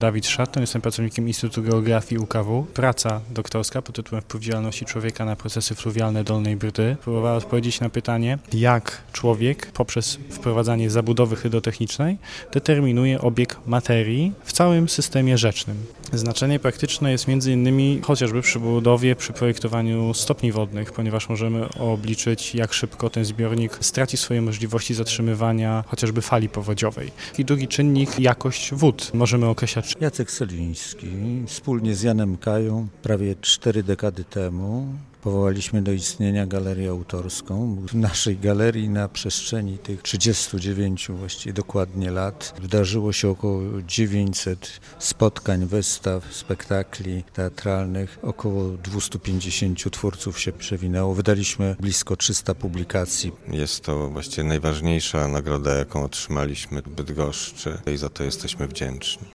Dawid Szarton, jestem pracownikiem Instytutu Geografii UKW. Praca doktorska pod tytułem Wpływ działalności człowieka na procesy fluwialne Dolnej Brdy próbowała odpowiedzieć na pytanie, jak człowiek poprzez wprowadzanie zabudowy hydrotechnicznej determinuje obieg materii w całym systemie rzecznym. Znaczenie praktyczne jest m.in. chociażby przy budowie, przy projektowaniu stopni wodnych, ponieważ możemy obliczyć, jak szybko ten zbiornik straci swoje możliwości zatrzymywania chociażby fali powodziowej. I drugi czynnik, jakość wód. Możemy określać. Jacek Seliński. Wspólnie z Janem Kają prawie 4 dekady temu powołaliśmy do istnienia galerię autorską. W naszej galerii na przestrzeni tych 39 właściwie dokładnie lat wydarzyło się około 900 spotkań, wystaw, spektakli teatralnych. Około 250 twórców się przewinęło. Wydaliśmy blisko 300 publikacji. Jest to właściwie najważniejsza nagroda, jaką otrzymaliśmy w Bydgoszczy i za to jesteśmy wdzięczni.